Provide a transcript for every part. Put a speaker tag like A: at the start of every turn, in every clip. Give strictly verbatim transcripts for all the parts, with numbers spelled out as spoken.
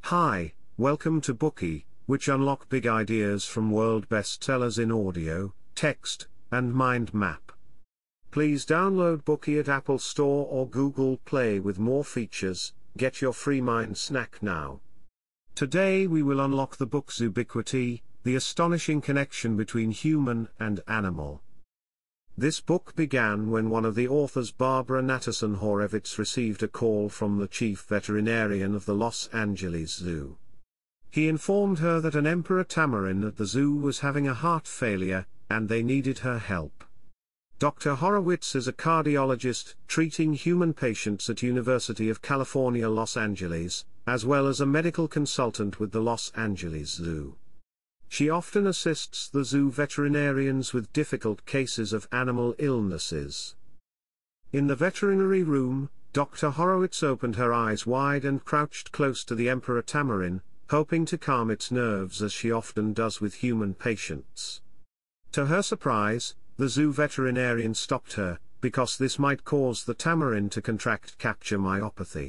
A: Hi, welcome to Bookey, which unlock big ideas from world bestsellers in audio, text, and mind map. Please download Bookey at Apple Store or Google Play with more features. Get your free mind snack now. Today we will unlock the book Zoobiquity, the astonishing connection between human and animal. This book began when one of the authors, Barbara Natterson Horowitz, received a call from the chief veterinarian of the Los Angeles Zoo. He informed her that an emperor tamarin at the zoo was having a heart failure, and they needed her help. Doctor Horowitz is a cardiologist treating human patients at University of California, Los Angeles, as well as a medical consultant with the Los Angeles Zoo. She often assists the zoo veterinarians with difficult cases of animal illnesses. In the veterinary room, Doctor Horowitz opened her eyes wide and crouched close to the emperor tamarin, hoping to calm its nerves as she often does with human patients. To her surprise, the zoo veterinarian stopped her, because this might cause the tamarin to contract capture myopathy.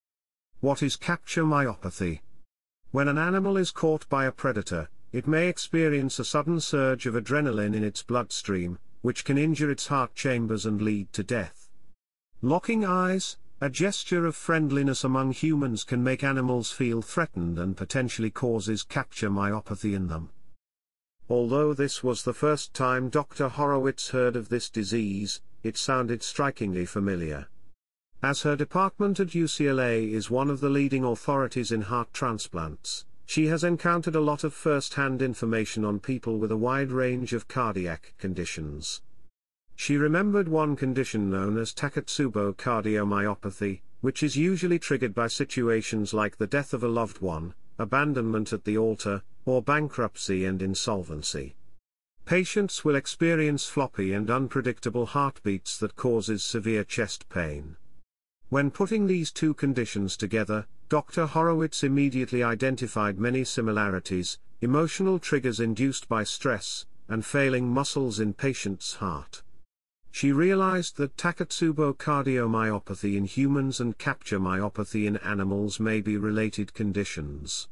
A: What is capture myopathy? When an animal is caught by a predator, it may experience a sudden surge of adrenaline in its bloodstream, which can injure its heart chambers and lead to death. Locking eyes, a gesture of friendliness among humans, can make animals feel threatened and potentially causes capture myopathy in them. Although this was the first time Doctor Horowitz heard of this disease, it sounded strikingly familiar. As her department at U C L A is one of the leading authorities in heart transplants, she has encountered a lot of first-hand information on people with a wide range of cardiac conditions. She remembered one condition known as Takotsubo cardiomyopathy, which is usually triggered by situations like the death of a loved one, abandonment at the altar, or bankruptcy and insolvency. Patients will experience floppy and unpredictable heartbeats that causes severe chest pain. When putting these two conditions together, Doctor Horowitz immediately identified many similarities: emotional triggers induced by stress, and failing muscles in patients' heart. She realized that Takotsubo cardiomyopathy in humans and capture myopathy in animals may be related conditions.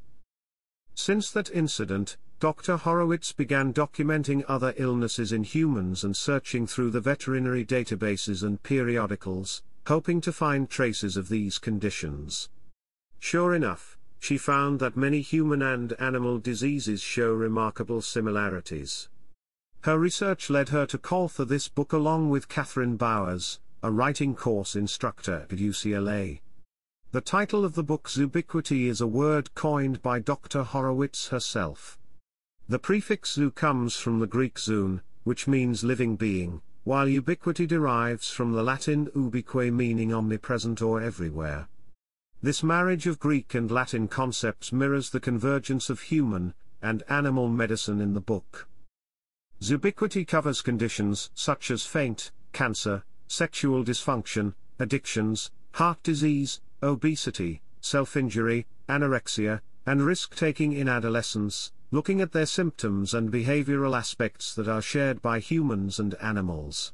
A: Since that incident, Doctor Horowitz began documenting other illnesses in humans and searching through the veterinary databases and periodicals, hoping to find traces of these conditions. Sure enough, she found that many human and animal diseases show remarkable similarities. Her research led her to co-author this book along with Catherine Bowers, a writing course instructor at U C L A. The title of the book Zoobiquity is a word coined by Doctor Horowitz herself. The prefix zoo comes from the Greek zoon, which means living being, while ubiquity derives from the Latin ubique, meaning omnipresent or everywhere. This marriage of Greek and Latin concepts mirrors the convergence of human and animal medicine in the book. Zoobiquity covers conditions such as faint, cancer, sexual dysfunction, addictions, heart disease, obesity, self-injury, anorexia, and risk-taking in adolescence, looking at their symptoms and behavioral aspects that are shared by humans and animals.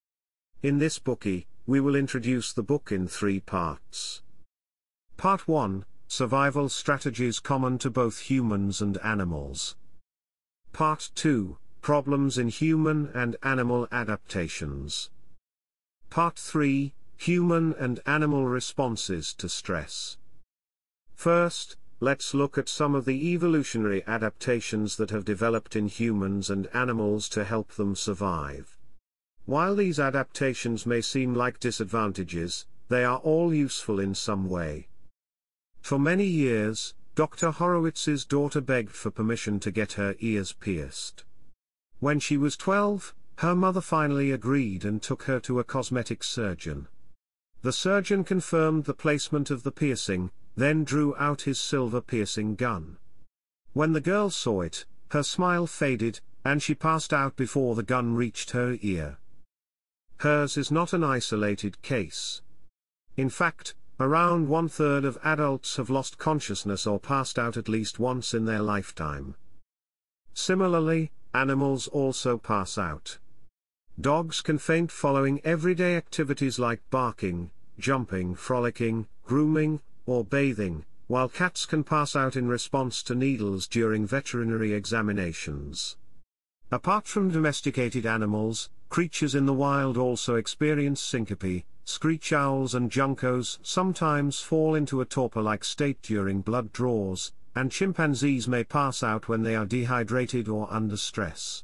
A: In this Bookey, we will introduce the book in three parts. Part one, Survival Strategies Common to Both Humans and Animals. Part two, Problems in Human and Animal Adaptations. Part three, Human and Animal Responses to Stress. First, let's look at some of the evolutionary adaptations that have developed in humans and animals to help them survive. While these adaptations may seem like disadvantages, they are all useful in some way. For many years, Doctor Horowitz's daughter begged for permission to get her ears pierced. When she was twelve, her mother finally agreed and took her to a cosmetic surgeon. The surgeon confirmed the placement of the piercing, then drew out his silver piercing gun. When the girl saw it, her smile faded, and she passed out before the gun reached her ear. Hers is not an isolated case. In fact, around one-third of adults have lost consciousness or passed out at least once in their lifetime. Similarly, animals also pass out. Dogs can faint following everyday activities like barking, jumping, frolicking, grooming, or bathing, while cats can pass out in response to needles during veterinary examinations. Apart from domesticated animals, creatures in the wild also experience syncope. Screech owls and juncos sometimes fall into a torpor-like state during blood draws, and chimpanzees may pass out when they are dehydrated or under stress.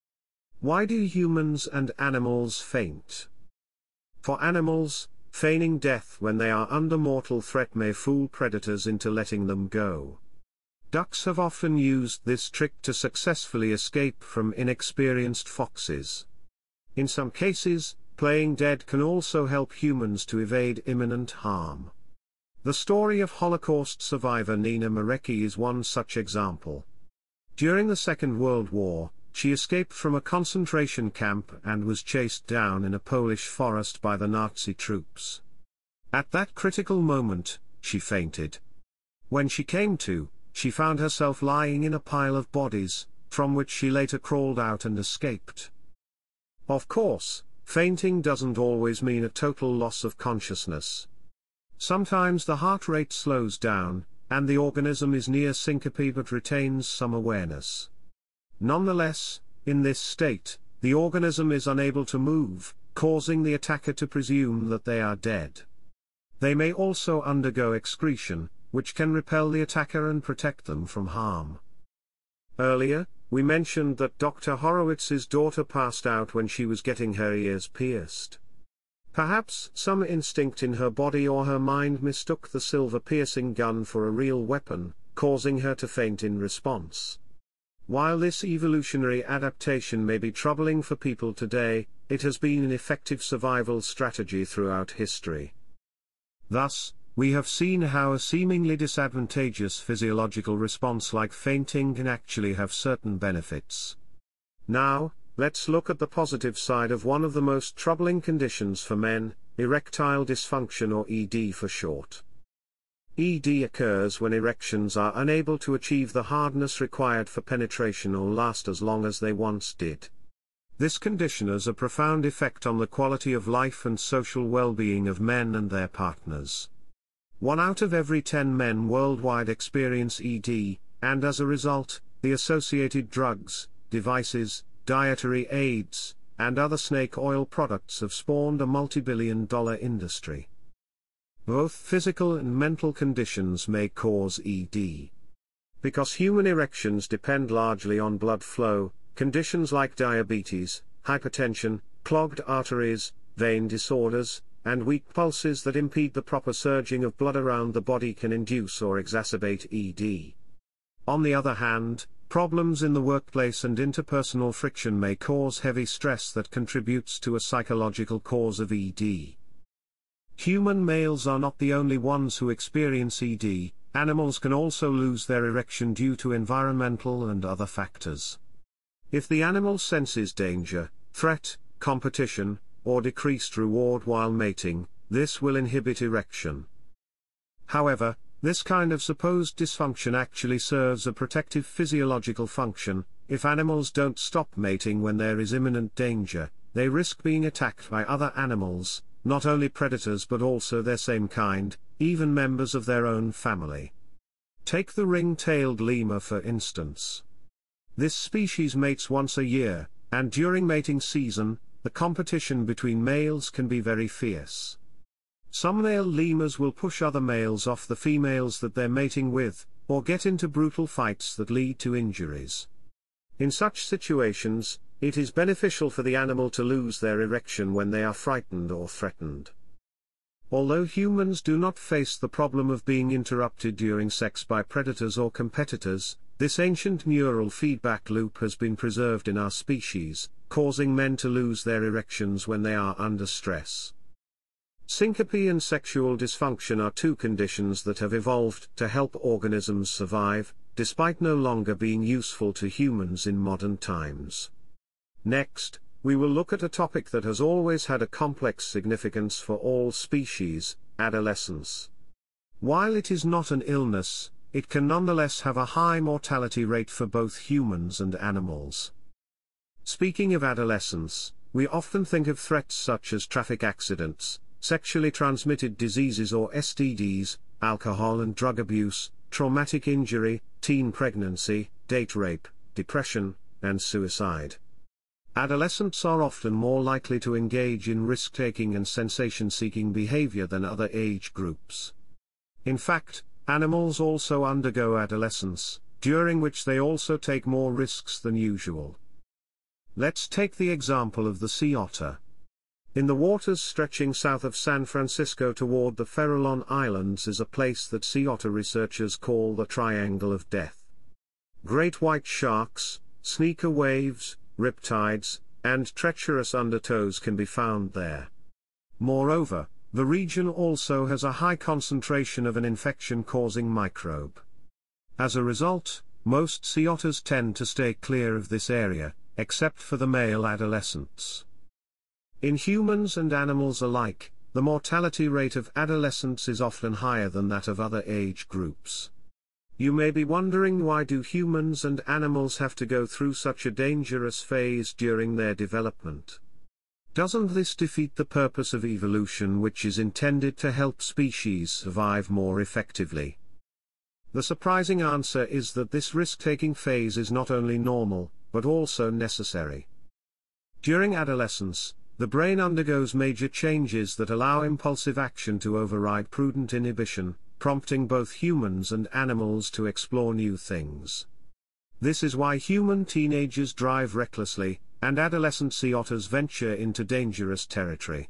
A: Why do humans and animals faint? For animals, feigning death when they are under mortal threat may fool predators into letting them go. Ducks have often used this trick to successfully escape from inexperienced foxes. In some cases, playing dead can also help humans to evade imminent harm. The story of Holocaust survivor Nina Marecki is one such example. During the Second World War, she escaped from a concentration camp and was chased down in a Polish forest by the Nazi troops. At that critical moment, she fainted. When she came to, she found herself lying in a pile of bodies, from which she later crawled out and escaped. Of course, fainting doesn't always mean a total loss of consciousness. Sometimes the heart rate slows down, and the organism is near syncope but retains some awareness. Nonetheless, in this state, the organism is unable to move, causing the attacker to presume that they are dead. They may also undergo excretion, which can repel the attacker and protect them from harm. Earlier, we mentioned that Doctor Horowitz's daughter passed out when she was getting her ears pierced. Perhaps some instinct in her body or her mind mistook the silver piercing gun for a real weapon, causing her to faint in response. While this evolutionary adaptation may be troubling for people today, it has been an effective survival strategy throughout history. Thus, we have seen how a seemingly disadvantageous physiological response like fainting can actually have certain benefits. Now, let's look at the positive side of one of the most troubling conditions for men, erectile dysfunction, or E D for short. E D occurs when erections are unable to achieve the hardness required for penetration or last as long as they once did. This condition has a profound effect on the quality of life and social well-being of men and their partners. One out of every ten men worldwide experience E D, and as a result, the associated drugs, devices, dietary aids, and other snake oil products have spawned a multi-billion dollar industry. Both physical and mental conditions may cause E D. Because human erections depend largely on blood flow, conditions like diabetes, hypertension, clogged arteries, vein disorders, and weak pulses that impede the proper surging of blood around the body can induce or exacerbate E D. On the other hand, problems in the workplace and interpersonal friction may cause heavy stress that contributes to a psychological cause of E D. Human males are not the only ones who experience E D, animals can also lose their erection due to environmental and other factors. If the animal senses danger, threat, competition, or decreased reward while mating, this will inhibit erection. However, this kind of supposed dysfunction actually serves a protective physiological function. If animals don't stop mating when there is imminent danger, they risk being attacked by other animals, not only predators but also their same kind, even members of their own family. Take the ring-tailed lemur for instance. This species mates once a year, and during mating season, the competition between males can be very fierce. Some male lemurs will push other males off the females that they're mating with, or get into brutal fights that lead to injuries. In such situations, it is beneficial for the animal to lose their erection when they are frightened or threatened. Although humans do not face the problem of being interrupted during sex by predators or competitors, this ancient neural feedback loop has been preserved in our species, causing men to lose their erections when they are under stress. Syncope and sexual dysfunction are two conditions that have evolved to help organisms survive, despite no longer being useful to humans in modern times. Next, we will look at a topic that has always had a complex significance for all species: adolescence. While it is not an illness, it can nonetheless have a high mortality rate for both humans and animals. Speaking of adolescence, we often think of threats such as traffic accidents, sexually transmitted diseases or S T Ds, alcohol and drug abuse, traumatic injury, teen pregnancy, date rape, depression, and suicide. Adolescents are often more likely to engage in risk-taking and sensation-seeking behavior than other age groups. In fact, animals also undergo adolescence, during which they also take more risks than usual. Let's take the example of the sea otter. In the waters stretching south of San Francisco toward the Farallon Islands is a place that sea otter researchers call the Triangle of Death. Great white sharks, sneaker waves, riptides, and treacherous undertows can be found there. Moreover, the region also has a high concentration of an infection-causing microbe. As a result, most sea otters tend to stay clear of this area, except for the male adolescents. In humans and animals alike, the mortality rate of adolescents is often higher than that of other age groups. You may be wondering, why do humans and animals have to go through such a dangerous phase during their development? Doesn't this defeat the purpose of evolution, which is intended to help species survive more effectively? The surprising answer is that this risk-taking phase is not only normal, but also necessary. During adolescence, the brain undergoes major changes that allow impulsive action to override prudent inhibition, prompting both humans and animals to explore new things. This is why human teenagers drive recklessly, and adolescent sea otters venture into dangerous territory.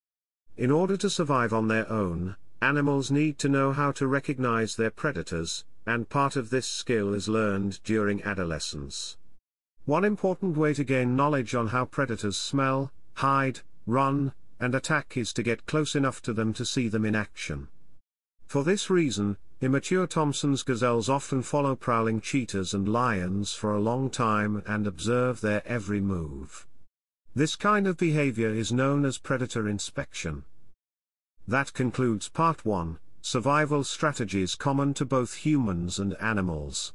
A: In order to survive on their own, animals need to know how to recognize their predators, and part of this skill is learned during adolescence. One important way to gain knowledge on how predators smell, hide, run, and attack is to get close enough to them to see them in action. For this reason, immature Thomson's gazelles often follow prowling cheetahs and lions for a long time and observe their every move. This kind of behavior is known as predator inspection. That concludes part one, survival strategies common to both humans and animals.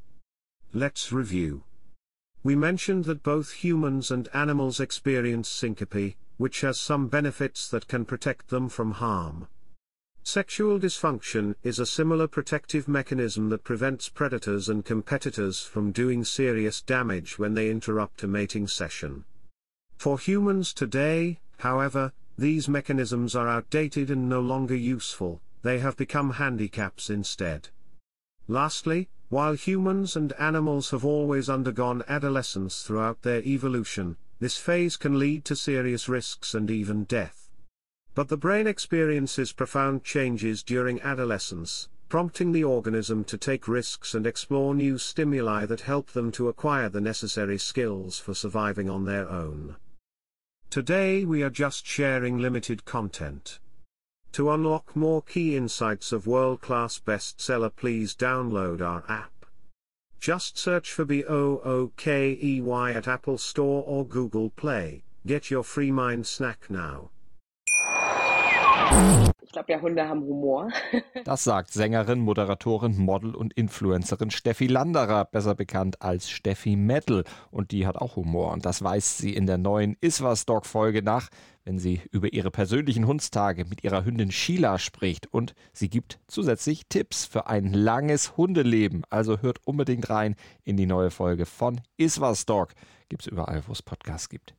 A: Let's review. We mentioned that both humans and animals experience syncope, which has some benefits that can protect them from harm. Sexual dysfunction is a similar protective mechanism that prevents predators and competitors from doing serious damage when they interrupt a mating session. For humans today, however, these mechanisms are outdated and no longer useful. They have become handicaps instead. Lastly, while humans and animals have always undergone adolescence throughout their evolution, this phase can lead to serious risks and even death. But the brain experiences profound changes during adolescence, prompting the organism to take risks and explore new stimuli that help them to acquire the necessary skills for surviving on their own. Today we are just sharing limited content. To unlock more key insights of world-class bestseller, please download our app. Just search for B O O K E Y at Apple Store or Google Play. Get your free mind snack now.
B: Ich glaube, ja, Hunde haben Humor.
C: Das sagt Sängerin, Moderatorin, Model und Influencerin Steffi Landerer, besser bekannt als Steffi Metal. Und die hat auch Humor. Und das weist sie in der neuen Iswas-Dog-Folge nach, wenn sie über ihre persönlichen Hundstage mit ihrer Hündin Sheila spricht. Und sie gibt zusätzlich Tipps für ein langes Hundeleben. Also hört unbedingt rein in die neue Folge von Iswas-Dog. Gibt's überall, wo es Podcasts gibt.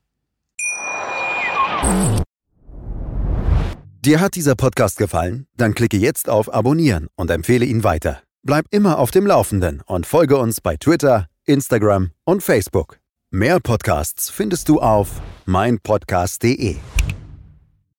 D: Dir hat dieser Podcast gefallen? Dann klicke jetzt auf Abonnieren und empfehle ihn weiter. Bleib immer auf dem Laufenden und folge uns bei Twitter, Instagram und Facebook. Mehr Podcasts findest du auf mein podcast punkt de.